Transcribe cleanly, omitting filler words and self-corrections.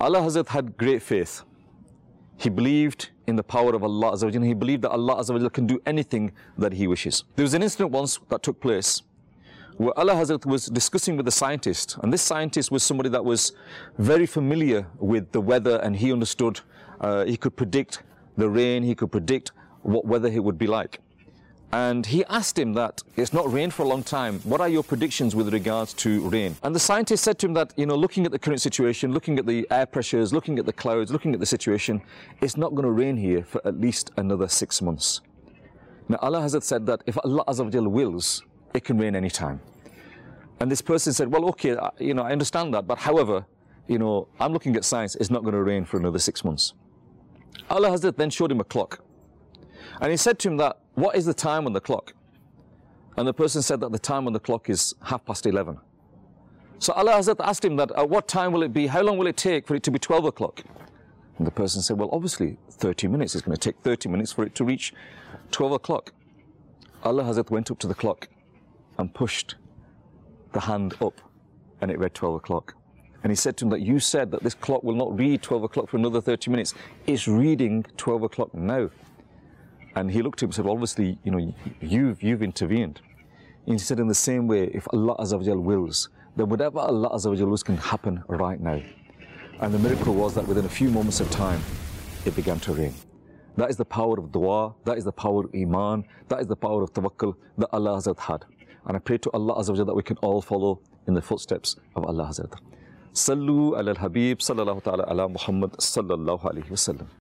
Ala Hazrat had great faith. He believed in the power of Allah Azza wa Jalla. He believed that Allah Azza wa Jalla can do anything that He wishes. There was an incident once that took place where Ala Hazrat was discussing with a scientist, and this scientist was somebody that was very familiar with the weather, and he understood, he could predict the rain, he could predict what weather it would be like. And he asked him that, it's not rained for a long time, what are your predictions with regards to rain? And the scientist said to him that, looking at the current situation, looking at the air pressures, looking at the clouds, looking at the situation, it's not going to rain here for at least another 6 months. Now Ala Hazrat said that if Allah Azza wa Jalla wills, it can rain anytime. And this person said, well, okay, I understand that, but however, I'm looking at science, it's not going to rain for another 6 months. Ala Hazrat then showed him a clock. And he said to him that, what is the time on the clock? And the person said that the time on the clock is 11:30. So Ala Hazrat asked him that, at what time will it be? How long will it take for it to be 12 o'clock? And the person said, well, obviously 30 minutes. It's going to take 30 minutes for it to reach 12 o'clock. Ala Hazrat went up to the clock and pushed the hand up, and it read 12 o'clock. And he said to him that you said that this clock will not read 12 o'clock for another 30 minutes. It's reading 12 o'clock now. And he looked at him and said, well, obviously, you've intervened. And he said, in the same way, if Allah Azza wa Jal wills, then whatever Allah Azza wa Jal wills can happen right now. And the miracle was that within a few moments of time, it began to rain. That is the power of dua, that is the power of iman, that is the power of tawakkul that Allah Azza had. And I pray to Allah Azza wa Jal that we can all follow in the footsteps of Allah Azza. Sallu ala al-Habib, sallallahu ta'ala ala Muhammad, sallallahu alayhi wa sallam.